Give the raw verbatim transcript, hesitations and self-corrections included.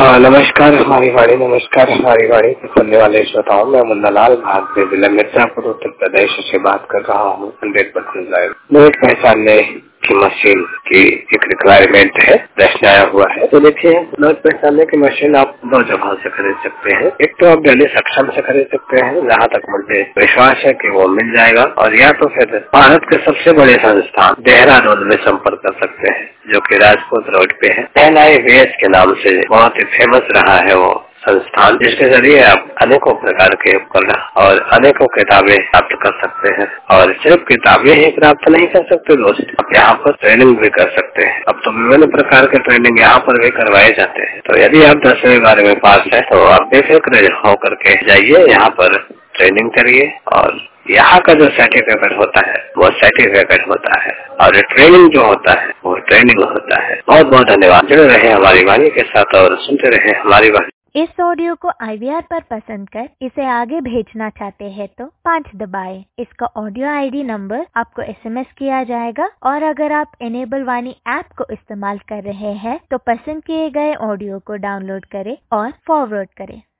हाँ, नमस्कार हमारी वाणी नमस्कार हमारी वाणी के सुनने वाले श्रोताओं, मैं मुन्नालाल भारतीय जिला मिर्जापुर उत्तर प्रदेश से बात कर रहा हूँ। हंड्रेड परसेंट लाइव नोट पहचानने की मशीन की एक रिक्वायरमेंट है, प्रश्न आया हुआ है। तो देखिए, नोट पहचानने की मशीन आप दो जगह से खरीद सकते हैं। एक तो आप दिल्ली सक्षम से खरीद सकते हैं, जहाँ तक मुझे विश्वास है कि वो मिल जाएगा, और या तो फिर भारत के सबसे बड़े संस्थान देहरादून में संपर्क कर सकते हैं, जो कि राजपूत रोड पे है। एन आई वी एस के नाम से बहुत ही फेमस रहा है वो संस्थान, जिसके जरिए आप अनेकों प्रकार के उपकरण और अनेकों किताबें प्राप्त कर सकते हैं। और सिर्फ किताबें ही प्राप्त नहीं कर सकते दोस्त, आप यहाँ पर ट्रेनिंग भी कर सकते हैं। अब तो विभिन्न प्रकार के ट्रेनिंग यहाँ पर भी करवाए जाते हैं। तो यदि आप दसवीं बारहवीं में पास है तो आप बेफिक्र होकर के जाइए, यहाँ पर ट्रेनिंग करिए, और यहाँ का जो सर्टिफिकेट होता है वो सर्टिफिकेट होता है, और ट्रेनिंग जो होता है वो ट्रेनिंग होता है। बहुत बहुत धन्यवाद। जुड़े रहे हमारी वाणी के साथ और सुनते रहे हमारी वाणी। इस ऑडियो को आई वी आर पर पसंद कर इसे आगे भेजना चाहते हैं तो पाँच दबाएं। इसका ऑडियो आई डी नंबर आपको एस एम एस किया जाएगा, और अगर आप एनेबल वाणी ऐप को इस्तेमाल कर रहे हैं तो पसंद किए गए ऑडियो को डाउनलोड करें और फॉरवर्ड करें।